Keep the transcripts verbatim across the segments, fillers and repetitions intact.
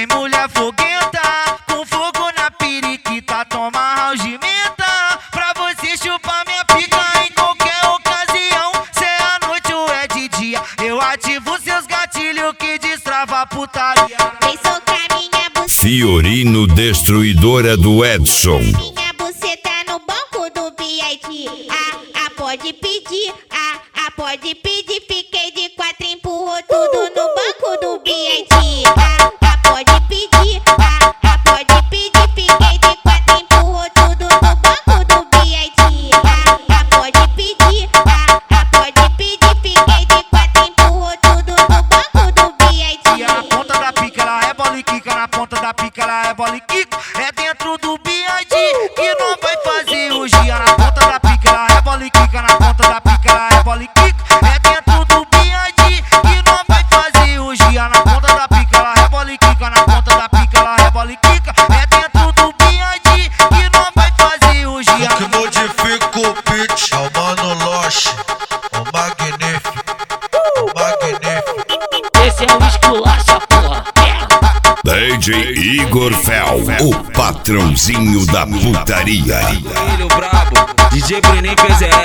Vem mulher foguenta, com fogo na periquita, toma algimenta, pra você chupar minha pica em qualquer ocasião. Se é à noite ou é de dia, eu ativo seus gatilhos que destrava a putaria. Vem socar minha buceta. Fiorino Destruidora do Edson. Minha buceta no banco do bilhete. Ah, ah, pode pedir, ah, ah, pode pedir. Fiquei de quatro, empurrou tudo no banco do bilhete. Ah, ah, pode pedir, ah, ah, pode pedir. Fiquei de quatro, empurrou tudo no banco do bilhete. Ah, ah, pode pedir, ah, ah, pode pedir. Fiquei de quatro, empurrou tudo no banco do bilhete. E na ponta da pica ela é bola e quica, na ponta da pica ela é bola e quica. É dentro do B I D que não vai fazer o dia. Na ponta da pica ela é bola e quica, na ponta da pica ela é bola e quica. É dentro do B I D que não vai fazer o dia. Na ponta da pica ela é bola e quica, na ponta da pica ela é bola e quica. É dentro do B I D que não vai fazer o dia. O que modifica o pitch é o Mano Loche, o magnífico, o magnífico. Esse é o esculacha, porra. D J Igor Fel, o patrãozinho da putaria. Filho brabo, D J Brenin P Z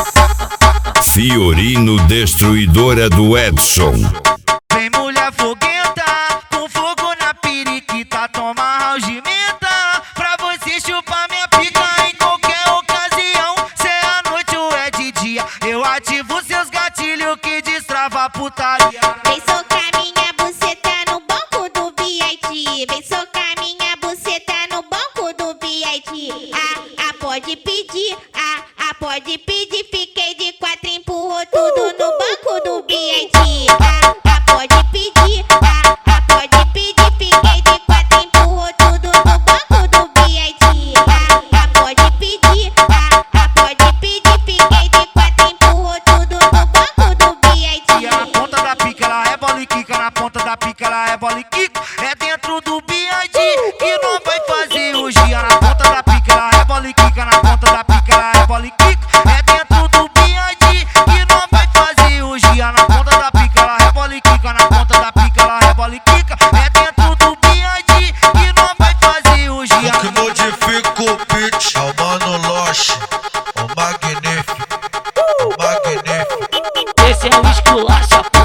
S. Fiorino Destruidora do Edson. Vem mulher foguenta, com fogo na periquita, toma algimenta, pra você chupar minha pica em qualquer ocasião. Se é à noite ou é de dia, eu ativo seus gatilhos que destrava a putaria. Vem socar minha buceta no banco do bilhete. Vem socar minha buceta no banco do bilhete. Ah, ah, pode pedir, ah, ah, pode pedir. Fiquei de quatro, empurrou tudo no banco do bilhete. Ah, ah, pode pedir, ah, ah, pode pedir. Fiquei de quatro, empurrou tudo no banco do bilhete. Ah, ah, pode pedir, ah, ah, pode pedir. Fiquei de quatro, empurrou tudo no banco do bilhete. E na ponta da pica ela é bola e quica, na ponta da pica ela é bola e quica. É dentro do B I D que não vai fazer o dia. Na ponta da pica ela é bola e quica, na ponta da pica ela é bola e quica. É dentro do B I D que não vai fazer o dia. Na ponta da pica ela é bola e quica, na ponta da pica ela é bola e quica. É dentro do B I D que não vai fazer o dia. O que modifica o pitch é o Mano Loche, o magnífico, o magnífico. Esse é o esculacha, porra.